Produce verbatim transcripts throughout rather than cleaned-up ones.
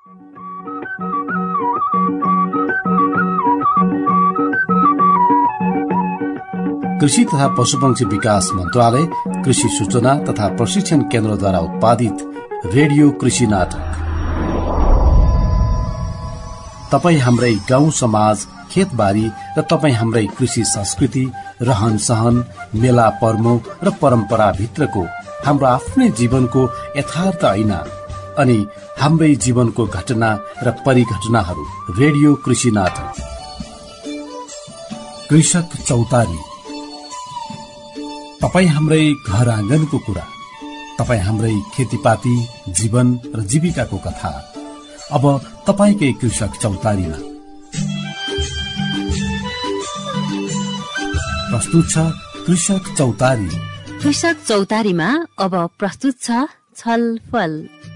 कृषि तथा पशुपक्षी विकास मन्त्रालय, कृषि सूचना तथा प्रशिक्षण केन्द्रद्वारा उत्पादित रेडियो कृषि नाटक। तपाई हाम्रै गाउँ समाज, खेतबारी र तपाई हाम्रै कृषि संस्कृति, रहन सहन, मेला पर्मो र परम्परा भित्रको हाम्रो आफ्नै जीवनको यथार्थ ऐना अनि हाम्रै जीवनको घटना र परिघटनाहरू रेडियो कृषि नाटक। कृषक चौतारी। तपाई हाम्रै घर आँगनको कुरा, तपाई हाम्रै खेतीपाती, जीवन र जीविकाको कथा अब तपाईकै कृषक चौतारीमा प्रस्तुत छ। कृषक चौतारी। कृषक चौतारीमा अब प्रस्तुत छ छलफल।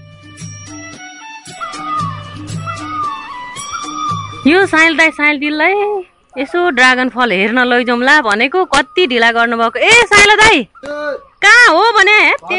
यो साइल दाइ साइल दिललाई यसो ड्रागन फल हेर्न लैजाउँला भनेको कति ढिला गर्नुभएको। ए साइला दाइ कहाँ हो भने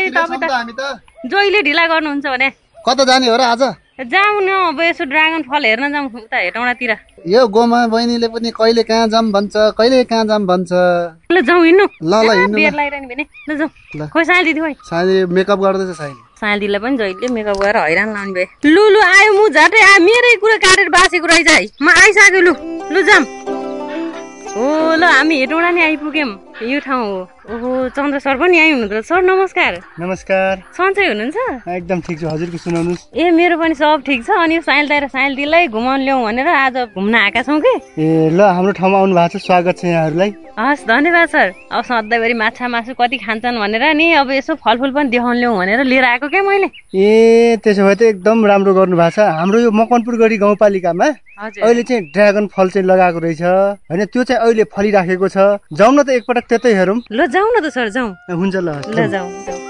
जहिले ढिला गर्नुहुन्छ भने कता जाने हो र आज? जाउँ न अब यसो ड्रागन फल हेर्न जाउँ उता हेटौँडातिर। यो गोमा बहिनीले पनि कहिले कहाँ जाम भन्छ, कहिले कहाँ जाम भन्छ। ल जाउँ हिँड्नु। ल ल हिँड्नु। बेर लागिरहने भने ल जाउँ। खोइ साइल दिदी खोइ साइले मेकअप गर्दैछ। साइले साइल दिदीलाई पनि जहिले मेकअप गरेर हैरान लाउने भए। लु लु आयो मु झट्टै आ मेरै कुरा काटेर बासेको रहेछ है। म आइसक्यो। लु लु जाम। हो ल हामी हेटौँडा नि आइपुग्यौँ। यो ठाउँ हो। ओहो चन्द्र सर पनि आइहुनुहुन्छ। सर नमस्कार। नमस्कार। सन्चै हुनुहुन्छ? एकदम ठिक छु। हजुरको सुनाउनुहोस्। ए मेरो पनि सब ठिक छ। अनि साइल दाइ र साइल दिदीलाई घुमाउन ल्याउँ भनेर आज घुम्न आएका छौँ कि। ए ल हाम्रो ठाउँमा आउनु भएको छ, स्वागत छ यहाँहरूलाई। हस् धन्यवाद सर। अब सधैँभरि माछा मासु कति खान्छन् भनेर नि अब यसो फलफुल पनि देखाउन ल्याउँ भनेर लिएर आएको क्या मैले। ए त्यसो भए त एकदम राम्रो गर्नु भएको छ। हाम्रो यो मकनपुरगढी गाउँपालिकामा अहिले चाहिँ ड्रागन फल चाहिँ लगाएको रहेछ होइन, त्यो चाहिँ अहिले फलिराखेको छ। जाउँ न त एकपटक त्यतै हेरौँ। ल जाउँ न त सर जाउँ। हुन्छ ल ल जाउँ।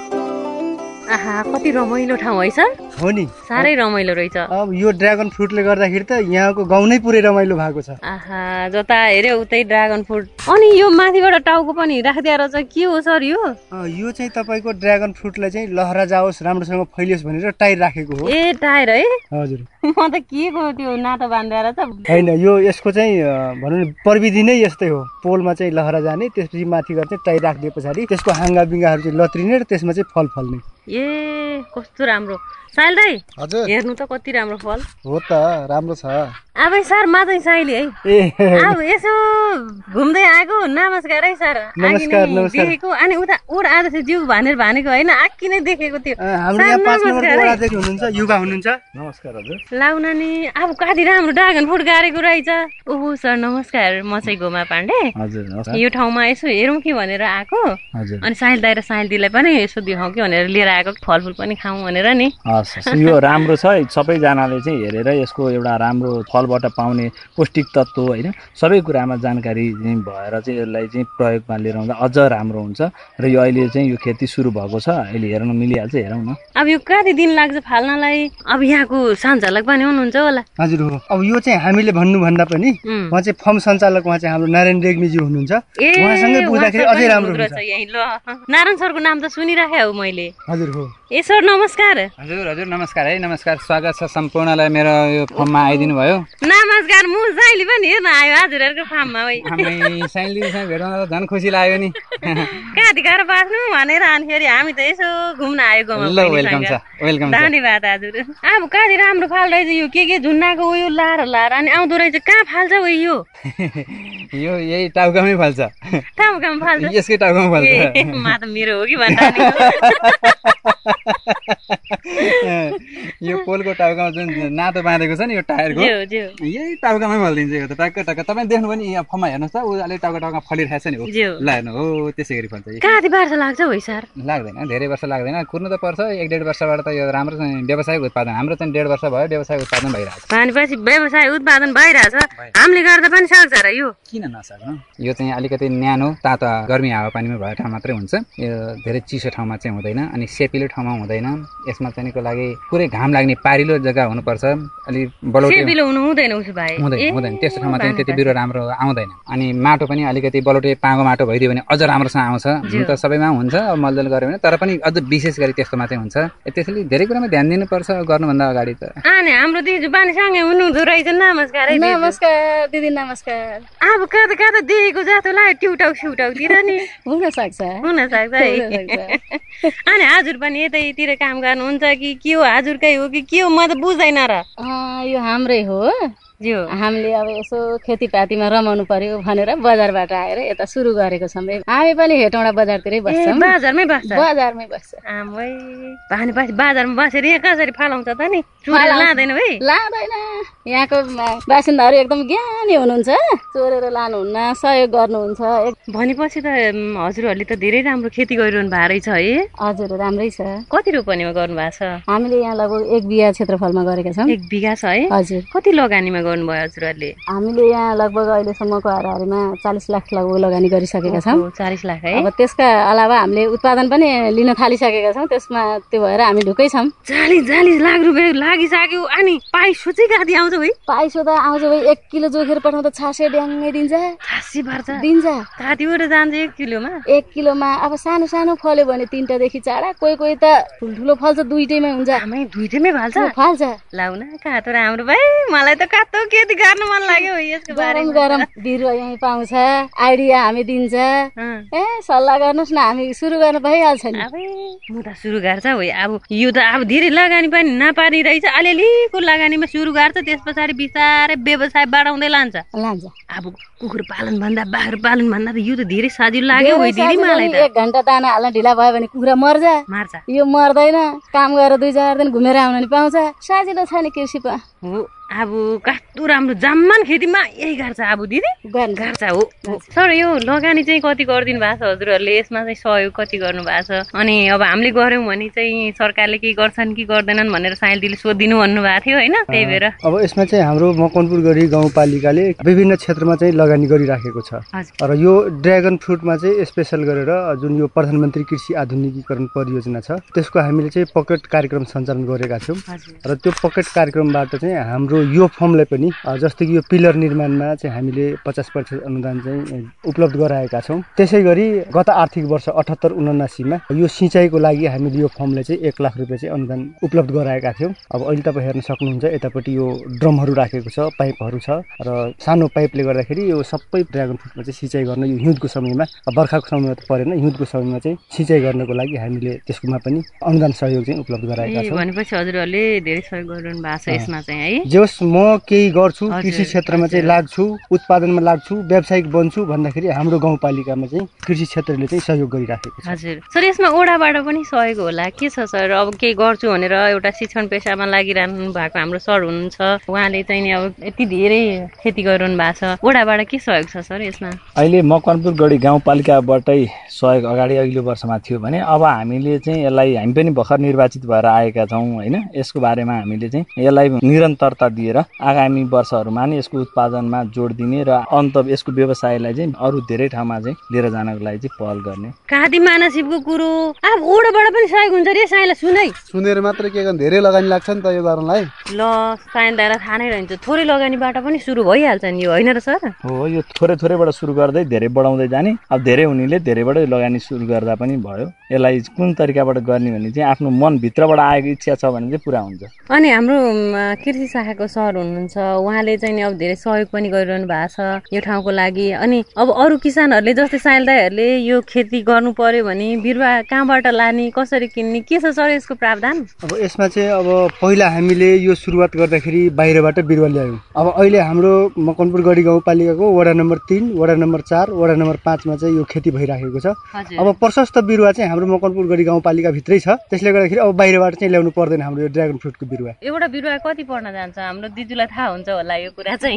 आहा कति रमाइलो ठाउँ है सर। हो नि साह्रै रमाइलो रहेछ। अब यो ड्रागन फ्रुटले गर्दाखेरि त यहाँको गाउँ नै पुरै रमाइलो भएको छ। आहा जता हेऱ्यो उतै ड्रागन फ्रुट। अनि यो माथिबाट टाउको पनि राखिदिएर चाहिँ के हो सर यो? यो चाहिँ तपाईँको ड्रागन फ्रुटलाई चाहिँ लहरा जाओस्, राम्रोसँग फैलियोस् भनेर टायर राखेको हो। ए टायर है? हजुर। म त के को त्यो नातो बाँधेर त होइन, यो यसको चाहिँ भनौँ न प्रविधि नै यस्तै हो। पोलमा चाहिँ लहरा जाने, त्यसपछि माथि गएर चाहिँ टायर राखिदिए पछाडि त्यसको हाँगा बिङ्गाहरू चाहिँ लत्रिने र त्यसमा चाहिँ फल फल्ने। ए कस्तो राम्रो। साइल दाइ हजुर हेर्नु त कति राम्रो फल हो त। राम्रो छ। अब सर माधै साइली है। ए अब यसो घुम्दै आएको। नमस्कार है सर। नमस्कार नमस्कार। देखेको अनि उता उड आधा चाहिँ जिउ भनेर भनेको होइन, आक्की नै देखेको थियो। हाम्रो यहाँ पाँच नम्बरको वडाध्यक्ष हुनुहुन्छ, युवा हुनुहुन्छ। नमस्कार हजुर। लाउन नि अब कति राम्रो ड्रागन फ्रुट गाडेको रहेछ। ओहो सर नमस्कार। म चाहिँ गोमा पाण्डे। हजुर नमस्कार। यो ठाउँमा यसो हेरौँ कि भनेर आएको। हजुर। अनि साइल दाइ र साइल दिदीलाई पनि यसो देखाउँ कि भनेर लिएर आएको, फलफुल पनि खाउँ भनेर नि। यो राम्रो छ। सबैजनाले चाहिँ हेरेर यसको एउटा राम्रो फलबाट पाउने पौष्टिक तत्त्व होइन सबै कुरामा जानकारी चाहिँ भएर चाहिँ यसलाई चाहिँ प्रयोगमा लिएर आउँदा अझ राम्रो हुन्छ। र यो अहिले चाहिँ यो खेती सुरु भएको छ, अहिले हेर्न मिलिहाल्छ। हेरौँ न अब यो कति दिन लाग्छ फाल्नलाई? अब यहाँको सञ्चालक पनि हुनुहुन्छ होला? हजुर हो। अब यो चाहिँ हामीले भन्नुभन्दा पनि उहाँ चाहिँ फर्म सञ्चालक उहाँ चाहिँ हाम्रो नारायण रेग्मीजी हुनुहुन्छ। उहाँसँगै बुझ्दाखेरि अझै राम्रो हुन्छ। नारायण सरको नाम त सुनिराखे हो मैले। हजुर हो। ए सर नमस्कार। हजुर हजुर नमस्कार है। नमस्कार, स्वागत छ सम्पूर्णलाई मेरो यो फर्ममा आइदिनु भयो। नमस्कार। म साइली पनि हेर्न आयो हजुरहरूको फार्ममा। हामी साइलीसँग भेट्दा त झन् खुसी लाग्यो नि। कति गाह्रो बाँच्नु भनेर अनि फेरि हामी त यसो घुम्न आयो गाउँमा। ल वेलकम छ वेलकम। धन्यवाद हजुर। अब कति राम्रो फाल रहेछ यो। के के झुन्नाको उयो लाएर लाएर अनि आउँदो रहेछ। कहाँ फाल्छ उयो? यो यो यही टाउकामै फाल्छ। टाउकामा फाल्छ? यसकै टाउकामा फाल्छ। मा त मेरो हो कि भन्दा यो पोलको टाउकामा जुन नातो बाँधेको छ नि यो टायरको, यही टाउकामै फलिदिन्छ यो त टक्क टक्क। तपाईँ देख्नु पनि यहाँ फर्ममा हेर्नुहोस् त, ऊ अलिक टाउका टाउका फलिरहेको छ नि। हो ल हेर्नु हो त्यसै गरी फल्छ। कति वर्ष लाग्छ हो सर? लाग्दैन, धेरै वर्ष लाग्दैन। कुर्नु त पर्छ। एक डेढ वर्षबाट त यो राम्रो चाहिँ व्यावसायिक उत्पादन। हाम्रो चाहिँ डेढ वर्ष भयो व्यावसायिक उत्पादन भइरहेको छ। भनेपछि व्यवसाय उत्पादन भइरहेछ। हामीले गर्दा पनि सक्छ र यो? किन नसक्नु? यो चाहिँ अलिकति न्यानो तातो गर्मी हावापानीमा भएको ठाउँ मात्रै हुन्छ, यो धेरै चिसो ठाउँमा चाहिँ हुँदैन। अनि सेपिलो ठाउँमा हुँदैन। यसमा चाहिँ को लागि पुरै घाम लाग्ने पारिलो जग्गा हुनुपर्छ, अलि बलौटे हुँदैन हुँदैन त्यस्तो ठाउँमा चाहिँ त्यति बिरुवा राम्रो आउँदैन। अनि माटो पनि अलिकति बलौटे पाँगो माटो भइदियो भने अझ राम्रोसँग आउँछ। जुन त सबैमा हुन्छ अब मलजल गऱ्यो भने, तर पनि अझ विशेष गरी त्यस्तोमा चाहिँ हुन्छ। त्यसैले धेरै कुरामा ध्यान दिनुपर्छ गर्नुभन्दा अगाडि त। हाम्रो दिदी पानीसँगै हुनुहुँदो रहेछ। नमस्कार नमस्कार दिदी नमस्कार। अब कता कता देखेको जस्तो लाग्यो ट्युटाउ स्युटाउतिर नि हुन सक्छ हुन सक्छ है। अनि हजुर पनि यतैतिर काम गर्नुहुन्छ कि के हो? हजुरकै हो कि के हो? म त बुझ्दैन र। यो हाम्रै हो। हामीले अब यसो खेतीपातीमा रमाउनु पर्यो भनेर बजारबाट आएर यता सुरु गरेको छौँ। हामी पनि हेटौँडा बजारतिरै बस्छौँ। बजारमै बस्छ बजारमै बस्छ। आमै भनेपछि बजारमा बसेर यहाँ कसरी फलाउँछ त नि? लाँदैन है? लाँदैन। यहाँको बासिन्दाहरू एकदम ज्ञानी हुनुहुन्छ, चोरेर लानुहुन्न, सहयोग गर्नुहुन्छ। भनेपछि त हजुरहरूले त धेरै राम्रो खेती गरिरहनु भएको रहेछ है? हजुर राम्रै छ। कति रोपनीमा गर्नु भएको छ? हामीले यहाँ लगभग एक बिघा क्षेत्रफलमा गरेका छौँ। एक बिघा छ है? हजुर। कति लगानीमा गर्नुभयो हजुरहरूले? हामीले यहाँ लगभग अहिलेसम्मको हाराहारीमा चालिस लाख लगभग लगानी गरिसकेका छौँ। चालिस लाख है? अब त्यसका अलावा हामीले उत्पादन पनि लिन थालिसकेका छौँ। त्यसमा त्यो भएर हामी ढुक्कै छौँ। चालिस चालिस लाख रुपियाँ लागिसक्यो। अनि पाइसो चाहिँ कति आउँछ है? पाइसो त आउँछ भाइ एक किलो जोखेर पठाउँदा छासे ड्याङ्गै दिन्छ। छासी पर्छ दिन्छ। कतिवटा जान्छ एक किलोमा? एक किलोमा अब सानो सानो फल्यो भने तिनटादेखि चारवटा, कोही कोही त ठुल्ठुलो फल्छ दुईटैमै हुन्छ। दुईटैमै फाल्छ? फाल्छ। लाउन कातो राम्रो भाइ, मलाई त कातो खेती गर्नु मन लाग्यो। यसको गरम गरम बिरुवा यहीँ पाउँछ, आइडिया हामी दिन्छ। ए सल्लाह गर्नुहोस् न, हामी सुरु गर्न भइहाल्छ नि। म त सुरु गर्छ हो। अब यो त अब धेरै लगानी पनि नपार्ने रहेछ। अलिअलिको लगानीमा सुरु गर्छ, त्यस पछाडि बिस्तारै व्यवसाय बढाउँदै लान्छ लान्छ अब कुकुर पालन भन्दा बाख्रा पालन भन्दा त यो त धेरै सजिलो लाग्यो हो दिदी मलाई त। एक घन्टा दाना हाल्न ढिला भयो भने कुखुरा मर्छ मार्छ। यो मर्दैन। काम गरेर दुई चार दिन घुमेर आउन नि पाउँछ। सजिलो छ नि कृषि पो हो। अब कस्तो राम्रो जम्मान खेतीमा यही गर्छ अब दिदी? गर्छ हो। सर यो लगानी चाहिँ कति गरिदिनु भएको छ हजुरहरूले? यसमा चाहिँ सहयोग कति गर्नु भएको छ? अनि अब हामीले गऱ्यौँ भने चाहिँ सरकारले केही गर्छन् कि गर्दैनन् भनेर साइल दिदीले सोधिदिनु भन्नुभएको थियो होइन? त्यही भएर अब यसमा चाहिँ हाम्रो मकवानपुर गढी गाउँपालिकाले विभिन्न क्षेत्रमा चाहिँ लगानी गरिराखेको छ। र यो ड्र्यागन फ्रुटमा चाहिँ स्पेसल गरेर जुन यो प्रधानमन्त्री कृषि आधुनिकीकरण परियोजना छ त्यसको हामीले चाहिँ पकेट कार्यक्रम सञ्चालन गरेका छौँ। र त्यो पकेट कार्यक्रमबाट चाहिँ हाम्रो यो फर्मलाई पनि जस्तै कि यो पिलर निर्माणमा चाहिँ हामीले पचास प्रतिशत अनुदान चाहिँ उपलब्ध गराएका छौँ। त्यसै गरी गत आर्थिक वर्ष अठहत्तर उनासीमा यो सिँचाइको लागि हामीले यो फर्मलाई चाहिँ एक लाख रुपियाँ चाहिँ अनुदान उपलब्ध गराएका थियौँ। अब अहिले तपाईँ हेर्न सक्नुहुन्छ यतापट्टि यो ड्रमहरू राखेको छ, पाइपहरू छ र सानो पाइपले गर्दाखेरि यो सबै ड्र्यागन फ्रुटमा चाहिँ सिँचाइ गर्न यो हिउँदको समयमा, बर्खाको समयमा त परेन, हिउँदको समयमा चाहिँ सिँचाइ गर्नको लागि हामीले त्यसकोमा पनि अनुदान सहयोग चाहिँ उपलब्ध गराएका छौँ। भनेपछि हजुरहरूले धेरै सहयोग गरिरहनु भएको छ यसमा चाहिँ है? जस म केही गर्छु, कृषि क्षेत्रमा चाहिँ लाग्छु, उत्पादनमा लाग्छु, व्यावसायिक बन्छु भन्दाखेरि हाम्रो गाउँपालिकामा चाहिँ कृषि क्षेत्रले चाहिँ सहयोग गरिराखेको छ। हजुर सर, यसमा ओडाबाट पनि सहयोग होला के छ सर? अब केही गर्छु भनेर एउटा शिक्षण पेसामा लागिरहनु भएको हाम्रो सर हुनुहुन्छ, उहाँले चाहिँ नि अब यति धेरै खेती गरिरहनु भएको छ, ओडाबाट के सहयोग छ सर यसमा? अहिले मकवानपुर गढी गाउँपालिकाबाटै सहयोग अगाडि अघिल्लो वर्षमा थियो भने अब हामीले चाहिँ यसलाई हामी पनि भर्खर निर्वाचित भएर आएका छौँ होइन? यसको बारेमा हामीले चाहिँ यसलाई निरन्तरता दिएर आगामी वर्षहरूमा नि यसको उत्पादनमा जोड दिने र अन्त यसको व्यवसायलाई चाहिँ अरू धेरै ठाउँमा चाहिँ लिएर जानको लागि चाहिँ पहल गर्ने। कादी मानसिकको कुरो अब ओडाबाट पनि सहयोग हुन्छ रे साइला? सुनै सुनेर मात्र के गर्नु, धेरै लगानी लाग्छ नि त यो गर्नलाई। ल साइन्दालाई थाहा नै रहन्छ, थोरै लगानीबाट पनि सुरु भइहाल्छ नि यो, होइन र सर? हो, यो थोरै थोरैबाट सुरु गर्दै धेरै बढाउँदै जाने। अब धेरै हुनेले धेरैबाट लगानी सुरु गर्दा पनि भयो। यसलाई कुन तरिकाबाट गर्ने भने चाहिँ आफ्नो मनभित्रबाट आएको इच्छा छ भने चाहिँ पुरा हुन्छ। अनि हाम्रो कृषि शाखाको सर हुनुहुन्छ, उहाँले चाहिँ अब धेरै सहयोग पनि गरिरहनु भएको छ यो ठाउँको लागि। अनि अब अरू किसानहरूले जस्तै साइल दाइहरूले यो खेती गर्नु पर्यो भने बिरुवा कहाँबाट लाने, कसरी किन्ने, के छ सर यसको प्रावधान? अब यसमा चाहिँ अब पहिला हामीले यो सुरुवात गर्दाखेरि बाहिरबाट बिरुवा ल्यायौँ। अब अहिले हाम्रो मकवानपुर गढी गाउँपालिकाको वडा नम्बर तीन, वडा नम्बर चार, वडा नम्बर पाँचमा चाहिँ यो खेती भइराखेको छ। अब प्रशस्त बिरुवा चाहिँ हाम्रो मकवानपुर गढी गाउँपालिका भित्रै छ। त्यसले गर्दाखेरि अब बाहिरबाट चाहिँ ल्याउनु पर्दैन हाम्रो यो ड्र्यागन फ्रुटको बिरुवा। एउटा बिरुवा कति पर्न जान्छ? हाम्रो दिदीलाई थाहा हुन्छ होला यो कुरा चाहिँ।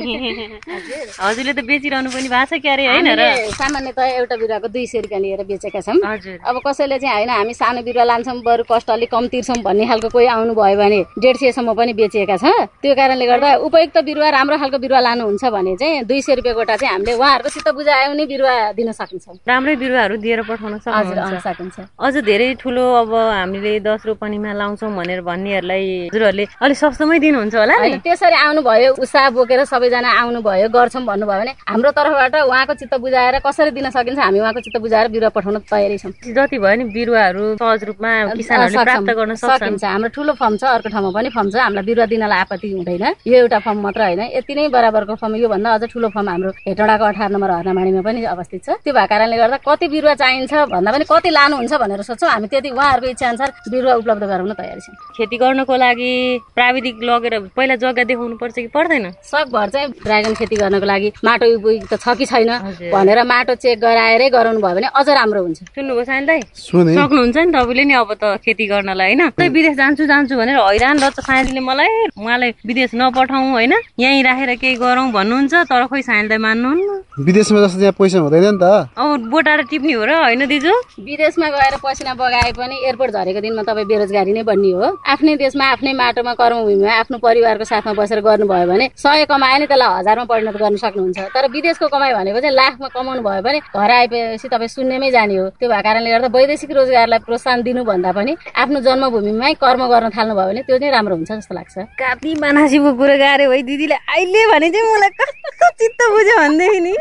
हजुरले त बेचिरहनु पनि भएको छ क्यारे होइन र? सामान्यतः एउटा बिरुवाको दुई सय रुपियाँ लिएर बेचेका छौँ। अब कसैले चाहिँ होइन हामी सानो बिरुवा लान्छौँ बरु कस्ट अलिक कम तिर्छौँ भन्ने खालको कोही आउनु भयो भने डेढ सयसम्म पनि बेचिएका छ। त्यो कारणले गर्दा उपयुक्त बिरुवा राम्रो खालको बिरुवा लानुहुन्छ भने चाहिँ दुई सय रुपियाँ गोटा चाहिँ हामीले उहाँहरूको चित्त बुझायो भने बिरुवा दिन सकिन्छ। राम्रै बिरुवाहरू दिएर पठाउन सकिन्छ। अझ धेरै ठुलो अब हामीले दस रोपनीमा लाउँछौँ भनेर भन्नेहरूलाई हजुरहरूले अलिक सस्तोमै दिनुहुन्छ होला नि? त्यसरी आउनुभयो उत्साह बोकेर सबैजना आउनुभयो गर्छौँ भन्नुभयो भने हाम्रो तर्फबाट उहाँको चित्त बुझाएर कसरी दिन सकिन्छ हामी उहाँको चित्त बुझाएर बिरुवा पठाउन तयारी छौँ। जति भयो नि बिरुवाहरू सहज रूपमा किसानहरूले प्राप्त गर्न सकिन्छ। हाम्रो ठुलो फर्म छ, अर्को ठाउँमा पनि फर्म छ। हामीलाई बिरुवा दिनलाई आपत्ति हुँदैन। यो एउटा फर्म मात्र होइन, यति नै बराबरको फर्म योभन्दा अझ ठुलो फर्म हाम्रो हेटौडाको अठार नम्बर हर्नामाडीमा पनि अवस्थित छ। त्यो भएको कारणले गर्दा कति बिरुवा चाहिन्छ भन्दा पनि कति लानुहुन्छ भनेर सोच्छौँ हामी। त्यति उहाँहरूको इच्छा अनुसार बिरुवा उपलब्ध गराउन तयारी छौँ। खेती गर्नको लागि प्राविधिक लगेर पहिला जग्गा देखाउनु पर्छ कि पर्दैन? सकभर चाहिँ ड्रागन खेती गर्नको लागि माटो उपयुक्त छ कि छैन भनेर माटो चेक गराएरै गराउनु भयो भने अझ राम्रो हुन्छ। सुन्नुभयो साइल दाइ? सक्नुहुन्छ नि तपाईँले नि अब त खेती गर्नलाई होइन? विदेश जान्छु जान्छु भनेर हैरान र साइलले मलाई उहाँलाई विदेश नपठाउँ होइन यहीँ राखेर केही गरौँ भन्नुहुन्छ, तर खोइ साइल दाइ मान्नुहुन्न। विदेशमा जस्तो त्यहाँ पैसा हुँदैन नि त। अब बोटाएर टिप्ने हो र होइन दिजु? विदेशमा गएर पसिना बगाए पनि एयरपोर्ट झरेको दिनमा तपाईँ बेरोजगारी नै बन्ने हो। आफ्नै देशमा आफ्नै माटोमा कर्मभूमिमा आफ्नो परिवारको साथमा बसेर गर्नुभयो भने सय कमाए नि त्यसलाई हजारमा परिणत गर्न सक्नुहुन्छ। तर विदेशको कमाइ भनेको चाहिँ लाखमा कमाउनु भयो भने घर आएपछि तपाईँ शून्यमै जाने हो। त्यो भएको कारणले गर्दा वैदेशिक रोजगारलाई प्रोत्साहन दिनुभन्दा पनि आफ्नो जन्मभूमिमै कर्म गर्न थाल्नुभयो भने त्यो चाहिँ राम्रो हुन्छ जस्तो लाग्छ। कापी बनासीको कुरो गाह्रो है दिदीले अहिले भने चाहिँ मलाई कस्तो चित्त बुझ्यो भनेदेखि नि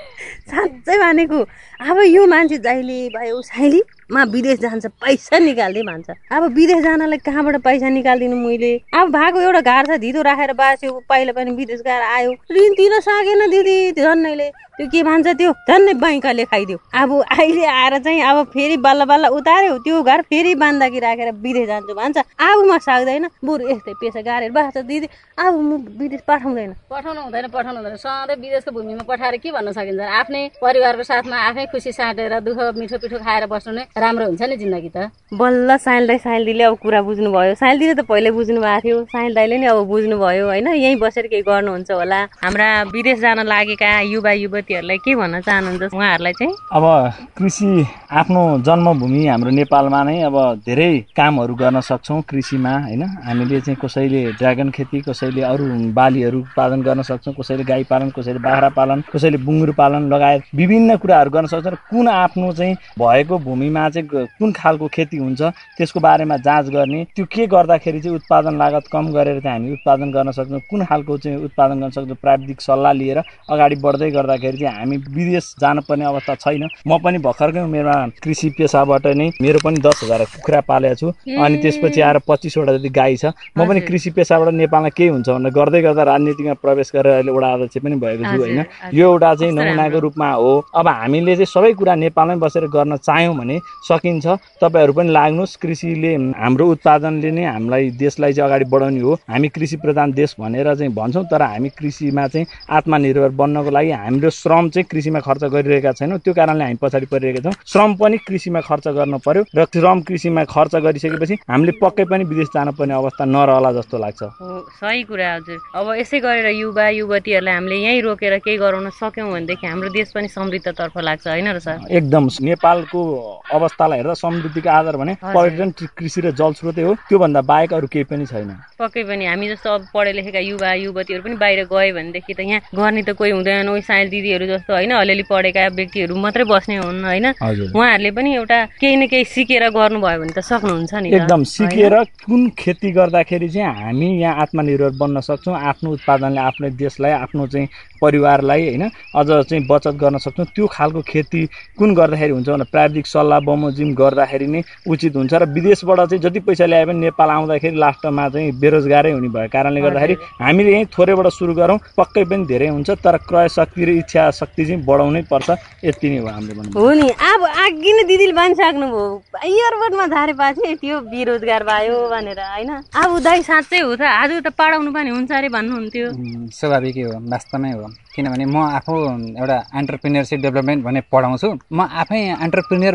साँच्चै भनेको अब यो मान्छे जहिले भयो साइली मा विदेश जान्छ पैसा निकाल्दै भन्छ। अब विदेश जानलाई कहाँबाट पैसा निकाल्दिनु मैले? अब भएको एउटा घर छ धितो राखेर बाँच्यो, पहिला पनि विदेश गएर आयो, ऋण तिर्न सकेन दिदी झन्नैले। त्यो के भन्छ त्यो झन्नै बैंकले खाइदियो। अब अहिले आएर चाहिँ अब फेरि बल्ल बल्ल उतार्यो त्यो घर फेरि बान्दाकी राखेर विदेश जान्छु भन्छ। अब म सक्दैन, बरु यस्तै पेसा गाडेर बाँच्छ दिदी, अब म विदेश पठाउँदैन। पठाउनु हुँदैन पठाउनु हुँदैन सधैँ विदेशको भूमिमा पठाएर के भन्न सकिन्छ? आफ्नै परिवारको साथमा आफ्नै खुसी साटेर दुःख मिठो पिठो खाएर बस्नु नै राम्रो हुन्छ नि जिन्दगी त। बल्ल साइल दाइ साइल दिदीले अब कुरा बुझ्नु भयो। साइल दिदीले त पहिल्यै बुझ्नु भएको थियो, साइल दाइले नि अब बुझ्नु भयो होइन? यहीँ बसेर केही गर्नुहुन्छ होला। हाम्रा विदेश जान लागेका युवा युवतीहरूलाई के भन्न चाहनुहुन्छ उहाँहरूलाई चाहिँ? अब कृषि आफ्नो जन्मभूमि हाम्रो नेपालमा नै अब धेरै कामहरू गर्न सक्छौँ कृषिमा होइन? हामीले चाहिँ कसैले ड्रागन खेती, कसैले अरू बालीहरू उत्पादन गर्न सक्छौँ, कसैले गाई पालन, कसैले बाख्रा पालन, कसैले बुङ्गुर पालन लगायत विभिन्न कुराहरू गर्न सक्छौँ। र कुन आफ्नो चाहिँ भएको भूमिमा चाहिँ कुन खालको खेती हुन्छ त्यसको बारेमा जाँच गर्ने, त्यो के गर्दाखेरि चाहिँ उत्पादन लागत कम गरेर चाहिँ हामी उत्पादन गर्न सक्छौँ, कुन खालको चाहिँ उत्पादन गर्न सक्छौँ, प्राविधिक सल्लाह लिएर अगाडि बढ्दै गर्दाखेरि चाहिँ हामी विदेश जानुपर्ने अवस्था छैन। म पनि भर्खरकै उमेरमा कृषि पेसाबाट नै मेरो पनि दस हजार कुखुरा पालेको छु, अनि त्यसपछि आएर पच्चिसवटा जति गाई छ। म पनि कृषि पेसाबाट नेपालमा के हुन्छ भनेर गर्दै गर्दा राजनीतिमा प्रवेश गरेर अहिले वडा अध्यक्ष पनि भएको छु होइन? यो एउटा चाहिँ नमुनाको रूपमा हो। अब हामीले चाहिँ सबै कुरा नेपालमै बसेर गर्न चाह्यौँ भने सकिन्छ। तपाईँहरू पनि लाग्नुहोस्। कृषिले हाम्रो उत्पादनले नै हामीलाई देशलाई चाहिँ अगाडि बढाउने हो। हामी कृषि प्रधान देश भनेर चाहिँ भन्छौँ, तर हामी कृषिमा चाहिँ आत्मनिर्भर बन्नको लागि हाम्रो श्रम चाहिँ कृषिमा खर्च गरिरहेका छैनौँ। त्यो कारणले हामी पछाडि परिरहेका छौँ। श्रम पनि कृषिमा खर्च गर्नु पर्यो र श्रम कृषिमा खर्च गरिसकेपछि हामीले पक्कै पनि विदेश जानुपर्ने अवस्था नरहला जस्तो लाग्छ। सही कुरा हजुर। अब यसै गरेर युवा युवतीहरूलाई हामीले यहीँ रोकेर केही गराउन सक्यौँ भनेदेखि हाम्रो देश पनि समृद्धतर्फ लाग्छ होइन र सर? एकदम। नेपालको अवस्थालाई हेर्दा समृद्धिको आधार भने पर्यटन, कृषि र जलस्रोतै हो। त्योभन्दा बाहेक अरू केही पनि छैन। पक्कै पनि हामी जस्तो अब पढे लेखेका युवा युवतीहरू पनि बाहिर गए भनेदेखि त यहाँ गर्ने त कोही हुँदैन। उही साइल दिदीहरू जस्तो होइन अलिअलि पढेका व्यक्तिहरू मात्रै बस्ने हुन् होइन? उहाँहरूले पनि एउटा केही न केही सिकेर गर्नुभयो भने त सक्नुहुन्छ नि। एकदम सिकेर कुन खेती गर्दाखेरि चाहिँ हामी यहाँ आत्मनिर्भर बन्न सक्छौँ, आफ्नो उत्पादनले आफ्नो देशलाई, आफ्नो चाहिँ परिवारलाई होइन अझ चाहिँ बचत गर्न सक्छौँ, त्यो खालको खेती कुन गर्दाखेरि हुन्छ भने प्राविधिक सल्लाह बमोजिम गर्दाखेरि नै उचित हुन्छ। र विदेशबाट चाहिँ जति पैसा ल्याए पनि नेपाल आउँदाखेरि लास्टमा चाहिँ बेरोजगारै हुने भएको कारणले गर्दाखेरि हामीले यहीँ थोरैबाट सुरु गरौँ, पक्कै पनि धेरै हुन्छ। तर क्रय शक्ति र इच्छा शक्ति चाहिँ बढाउनै पर्छ। यति नै हो हाम्रो भन्नु हो नि। अब अघि नै दिदीले भनिसक्नुभयो एयरपोर्टमा झारेपछि त्यो बेरोजगार भयो भनेर होइन? अब दाइ साँच्चै हो त आज त पढाउनु पनि हुन्छ अरे भन्नुहुन्थ्यो। स्वाभाविकै हो, वास्तवमै हो। किनभने म आफू एउटा एन्टरप्रेन्योरसिप डेभलपमेन्ट भन्ने पढाउँछु। म आफै एन्टरप्रेन्योर बन्न नसके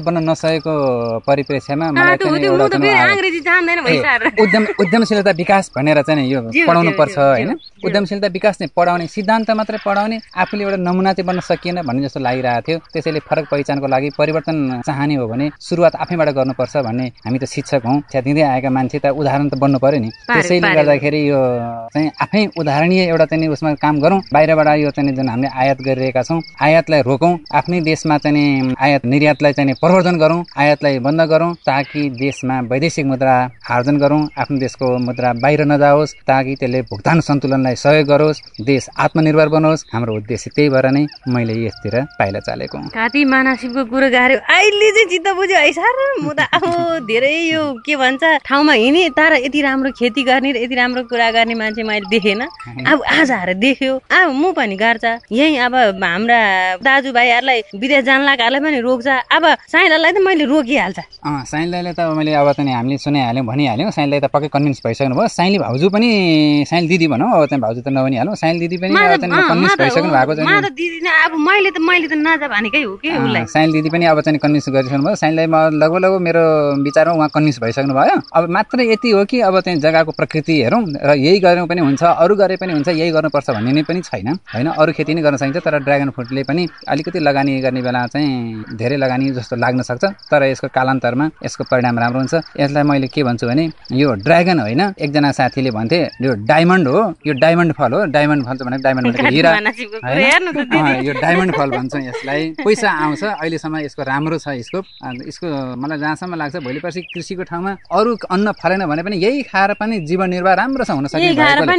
विषयको परिप्रेक्ष्यमा मलाई चाहिँ उद्यम उद्यमशीलता विकास भनेर चाहिँ यो पढाउनु पर्छ होइन। उद्यमशीलता विकास चाहिँ पढाउने सिद्धान्त मात्रै पढाउने आफूले एउटा नमुना चाहिँ बन्न सकिएन भन्ने जस्तो लागिरहेको थियो। त्यसैले फरक पहिचानको लागि परिवर्तन चाहने हो भने सुरुवात आफैबाट गर्नुपर्छ भन्ने हामी त शिक्षक हौँ, शिक्षा दिँदै आएका मान्छे त उदाहरण त बन्नु पर्यो नि। त्यसैले गर्दाखेरि यो चाहिँ आफै उदाहरणीय एउटा चाहिँ उसमा काम गरौँ। बाहिरबाट यो चाहिँ जुन हामीले आयात गरिरहेका छौँ आयातलाई रोकौँ, आफ्नै देशमा चाहिँ आयात निर्यातलाई चाहिँ प्रवर्धन गरौँ, आयातलाई बन्द गरौँ ताकि देशमा वैदेशिक मुद्रा आर्जन गरौँ, आफ्नो देशको मुद्रा बाहिर नजाओस् ताकि त्यसले भुक्तान सन्तुलनलाई सहयोग गरोस्, देश आत्मनिर्भर बनोस्। हाम्रो उद्देश्य त्यही भएर नै मैले यसतिर पाइला चालेको हुँ। काती मानसिकको कुरो गाह्रो अहिले चाहिँ चित्त बुझ्यो है सर। म त अब धेरै यो के भन्छ ठाउँमा हिँडेँ तर यति राम्रो खेती गर्ने र यति राम्रो कुरा गर्ने मान्छे मैले देखेन। अब आज आएर देख्यो, अब म पनि गर्छ यही। अब हाम्रा दाजुभाइहरूलाई विदेश जान लागेहरूलाई पनि रोक्छ। अब साइलालाई त मैले रोकिहाल्छ। अँ साइलालाई त मैले अब चाहिँ हामीले सुनाइहाल्यौँ भनिहाल्यौँ। साइलाई त पक्कै कन्भिन्स भइसक्नु भयो। साइली भाउजू पनि साइल दिदी भनौँ, अब चाहिँ भाउजू त नभनिहालौँ, साइल दिदी पनि अब चाहिँ कन्भिन्स भइसक्नु भएको छ। अब मैले त मैले त नजा भनेकै हो कि उसलाई। साइल दिदी पनि अब चाहिँ कन्भिन्स गरिसक्नु भयो। साइललाई म लगभग लगभग मेरो विचारमा उहाँ कन्भिन्स भइसक्नु भयो। अब मात्र यति हो कि अब चाहिँ जग्गाको प्रकृति हेरौँ र यही गर्नु पनि हुन्छ, अरू गरे पनि हुन्छ, यही गर्नुपर्छ भन्ने नै पनि छैन होइन। अरू खेती नै गर्न सकिन्छ तर ड्रागन फ्रुटले पनि अलिकति लगानी गर्ने बेला चाहिँ धेरै लगानी जस्तो लाग्न सक्छ तर यसको कालान्तरमा यसको परिणाम राम्रो हुन्छ। यसलाई मैले के भन्छु भने यो ड्रागन होइन, एकजना साथीले भन्थे यो डायमन्ड हो, यो डायमन्ड फल हो। डायमन्ड फल भनेको डायमन्ड भनेको हिरा होइन, यो डायमन्ड फल भन्छ यसलाई। पैसा आउँछ अहिलेसम्म यसको राम्रो छ यसको यसको मलाई जहाँसम्म लाग्छ भोलि पर्सि कृषिको ठाउँमा अरू अन्न फलेन भने पनि यही खाएर पनि जीवन निर्वाह राम्रोसँग हुन सक्छ।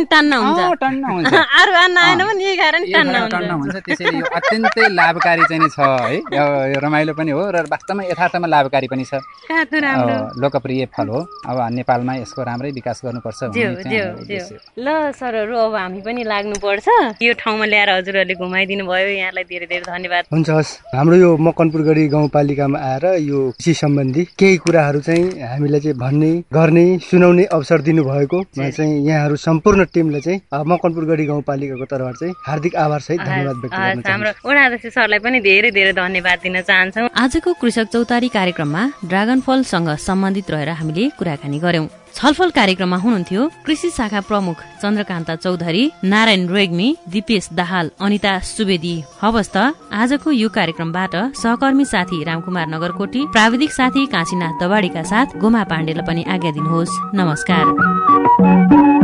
त्यसैले यो अत्यन्तै लाभकारी चाहिँ छ है, यो रमाइलो पनि हो र वास्तवमा यथार्थमा लाभकारी पनि छ, लोकप्रिय फल हो। अब नेपालमा यसको राम्रै विकास गर्नुपर्छ। ल सरहरू अब हामी पनि लाग्नुपर्छ। यो ठाउँमा ल्याएर हजुरहरूले घुमाइदिनु भयो, यहाँलाई धेरै धेरै धन्यवाद। हुन्छ हस्। हाम्रो यो मकनपुरगढी गाउँपालिकामा आएर यो कृषि सम्बन्धी केही कुराहरू चाहिँ हामीलाई चाहिँ भन्ने गर्ने सुनाउने अवसर दिनुभएको चाहिँ यहाँहरू सम्पूर्ण टिमलाई चाहिँ मकनपुरगढी गाउँपालिकाको तर्फबाट चाहिँ हार्दिक आभार सहित धन्यवाद व्यक्त गर्न चाहन्छु। हाम्रो वडा अध्यक्ष सरलाई पनि धेरै धेरै धन्यवाद दिन चाहन्छौँ। आजको कृषक चौतारी कार्यक्रममा ड्रागन फलसँग सम्बन्धित रहेर हामीले कुराकानी गर्यौं। छलफल कार्यक्रममा हुनुहुन्थ्यो कृषि शाखा प्रमुख चन्द्रकान्ता चौधरी, नारायण रेग्मी, दिपेश दाहाल, अनिता सुवेदी। हवस् त आजको यो कार्यक्रमबाट सहकर्मी साथी रामकुमार नगरकोटी, प्राविधिक साथी काशीनाथ दवाडीका साथ गोमा पाण्डेले पनि आज्ञा दिनुहोस्। नमस्कार।